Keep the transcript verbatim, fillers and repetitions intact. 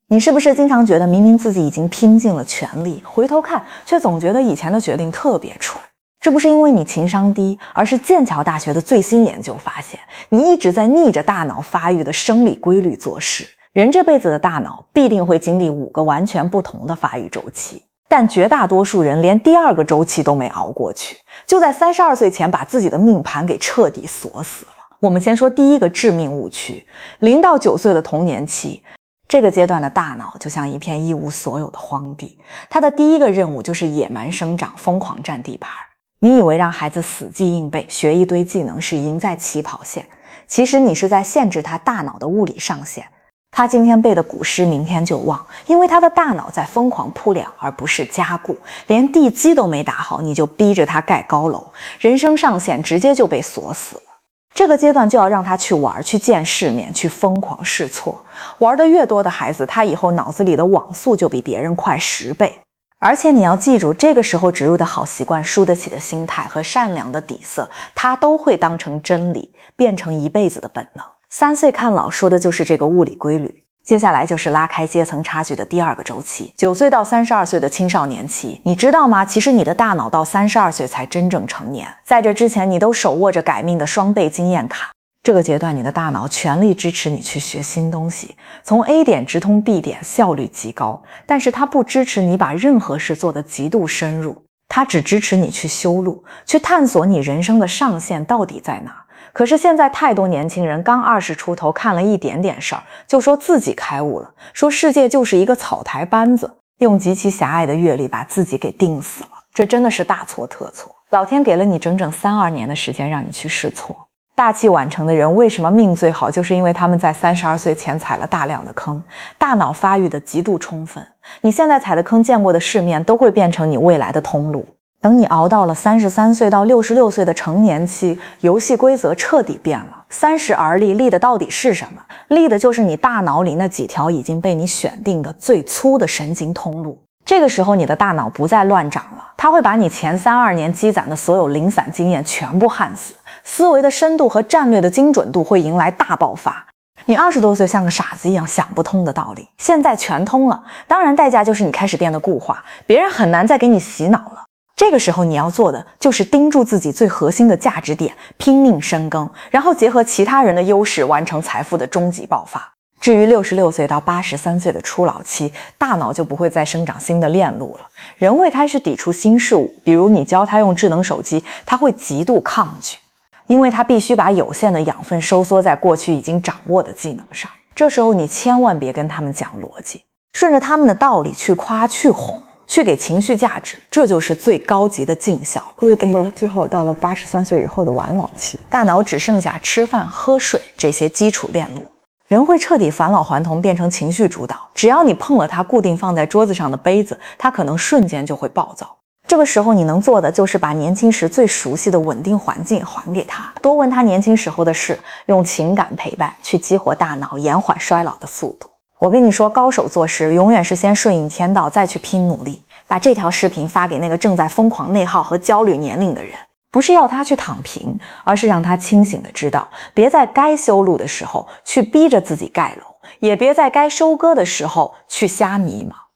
你是不是经常觉得明明自己已经拼尽了全力，回头看却总觉得以前的决定特别蠢？这不是因为你情商低，而是剑桥大学的最新研究发现，你一直在逆着大脑发育的生理规律做事。人这辈子的大脑必定会经历五个完全不同的发育周期，但绝大多数人连第二个周期都没熬过去，就在三十二岁前把自己的命盘给彻底锁死了。我们先说第一个致命误区，零到九岁的童年期。这个阶段的大脑就像一片一无所有的荒地，它的第一个任务就是野蛮生长，疯狂占地盘。你以为让孩子死记硬背，学一堆技能是赢在起跑线，其实你是在限制他大脑的物理上限。他今天背的古诗明天就忘，因为他的大脑在疯狂铺料而不是加固，连地基都没打好，你就逼着他盖高楼，人生上限直接就被锁死了。这个阶段就要让他去玩，去见世面，去疯狂试错。玩得越多的孩子，他以后脑子里的网速就比别人快十倍。而且你要记住，这个时候植入的好习惯、输得起的心态和善良的底色，他都会当成真理，变成一辈子的本能。三岁看老说的就是这个物理规律。接下来就是拉开阶层差距的第二个周期，九岁到三十二岁的青少年期。你知道吗？其实你的大脑到三十二岁才真正成年，在这之前你都手握着改命的双倍经验卡。这个阶段你的大脑全力支持你去学新东西，从 A 点直通 B 点，效率极高，但是它不支持你把任何事做得极度深入，它只支持你去修路，去探索你人生的上限到底在哪。可是现在太多年轻人刚二十出头，看了一点点事儿就说自己开悟了，说世界就是一个草台班子，用极其狭隘的阅历把自己给定死了。这真的是大错特错。老天给了你整整三二年的时间让你去试错。大器晚成的人为什么命最好，就是因为他们在三十二岁前踩了大量的坑，大脑发育的极度充分。你现在踩的坑，见过的世面都会变成你未来的通路。等你熬到了三十三岁到六十六岁的成年期，游戏规则彻底变了。三十而立，立的到底是什么？立的就是你大脑里那几条已经被你选定的最粗的神经通路。这个时候你的大脑不再乱长了，它会把你前三二年积攒的所有零散经验全部焊死，思维的深度和战略的精准度会迎来大爆发。你二十多岁像个傻子一样想不通的道理，现在全通了。当然代价就是你开始变得固化，别人很难再给你洗脑了。这个时候你要做的就是盯住自己最核心的价值点，拼命深耕，然后结合其他人的优势完成财富的终极爆发。至于六十六岁到八十三岁的初老期，大脑就不会再生长新的链路了，人会开始抵触新事物，比如你教他用智能手机，他会极度抗拒，因为他必须把有限的养分收缩在过去已经掌握的技能上。这时候你千万别跟他们讲逻辑，顺着他们的道理去夸去哄，去给情绪价值，这就是最高级的尽孝。 为什么最后到了八十三岁以后的晚老期， 大脑只剩下吃饭喝水这些基础链路，人会彻底返老还童，变成情绪主导。只要你碰了它固定放在桌子上的杯子，它可能瞬间就会暴躁。这个时候你能做的就是把年轻时最熟悉的稳定环境还给他，多问他年轻时候的事，用情感陪伴去激活大脑，延缓衰老的速度。我跟你说，高手做事永远是先顺应天道，再去拼努力。把这条视频发给那个正在疯狂内耗和焦虑年龄的人，不是要他去躺平，而是让他清醒的知道，别在该修路的时候去逼着自己盖楼，也别在该收割的时候去瞎迷茫。